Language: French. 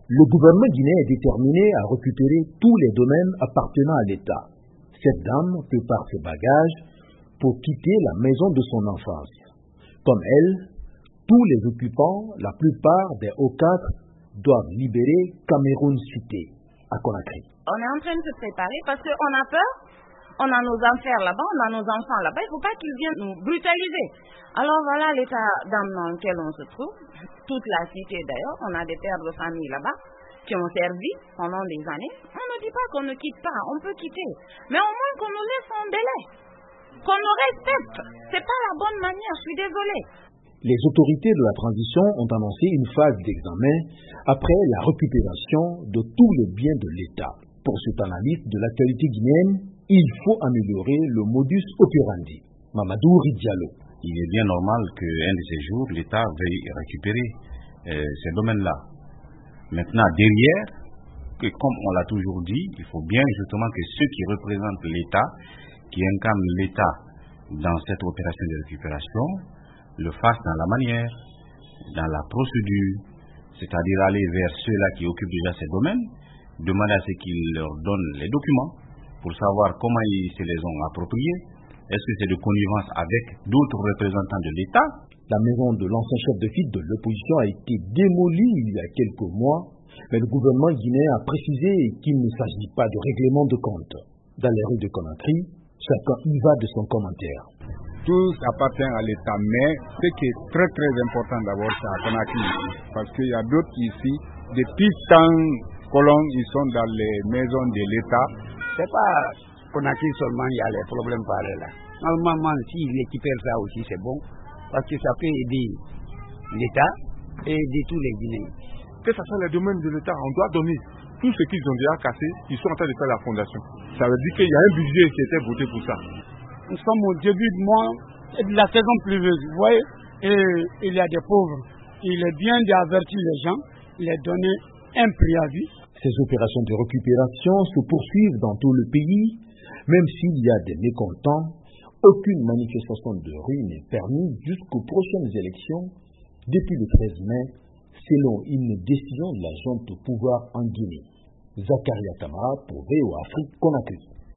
Le gouvernement guinéen est déterminé à récupérer tous les domaines appartenant à l'État. Cette dame prépare ses bagages pour quitter la maison de son enfance. Comme elle, tous les occupants, la plupart des hauts cadres, doivent libérer Cameroun Cité à Conakry. On est en train de se préparer parce qu'on a peur. On a nos affaires là-bas, on a nos enfants là-bas. Il ne faut pas qu'ils viennent nous brutaliser. Alors voilà l'état d'âme dans lequel on se trouve. Toute la cité d'ailleurs, on a des pères de famille là-bas qui ont servi pendant des années. On ne dit pas qu'on ne quitte pas, on peut quitter. Mais au moins qu'on nous laisse en délai. Qu'on nous respecte. C'est pas la bonne manière, je suis désolée. Les autorités de la transition ont annoncé une phase d'examen après la récupération de tous les biens de l'État. Pour cet analyste de l'actualité guinéenne, il faut améliorer le modus operandi. Mamadou Ridialo. Il est bien normal qu'un de ces jours, l'État veuille récupérer ces domaines-là. Maintenant, derrière, comme on l'a toujours dit, il faut bien justement que ceux qui représentent l'État, qui incarnent l'État dans cette opération de récupération, le fassent dans la manière, dans la procédure, c'est-à-dire aller vers ceux-là qui occupent déjà ces domaines, demander à ce qu'ils leur donnent les documents pour savoir comment ils se les ont appropriés. Est-ce que c'est de connivence avec d'autres représentants de l'État? La maison de l'ancien chef de file de l'opposition a été démolie il y a quelques mois, mais le gouvernement guinéen a précisé qu'il ne s'agit pas de règlement de compte. Dans les rues de Conakry, chacun y va de son commentaire. Tout appartient à l'État, mais ce qui est très très important d'abord, c'est à Conakry, parce qu'il y a d'autres ici, depuis tant colons, ils sont dans les maisons de l'État. C'est pas Conakry seulement, il y a les problèmes par là. Normalement, s'ils récupèrent ça aussi, c'est bon, parce que ça peut aider l'État et aider tous les Guinéens. Que ce soit les domaines de l'État, on doit donner. Tout ce qu'ils ont déjà cassé, ils sont en train de faire la fondation. Ça veut dire qu'il y a un budget qui a été voté pour ça. Nous sommes au début du mois de la saison pluvieuse, vous voyez, et il y a des pauvres. Il est bien d'avertir les gens, les donner un préavis. Ces opérations de récupération se poursuivent dans tout le pays, même s'il y a des mécontents. Aucune manifestation de rue n'est permise jusqu'aux prochaines élections depuis le 13 mai, selon une décision de la junte au pouvoir en Guinée. Zakaria Kamara pour VOA Afrique Conakry.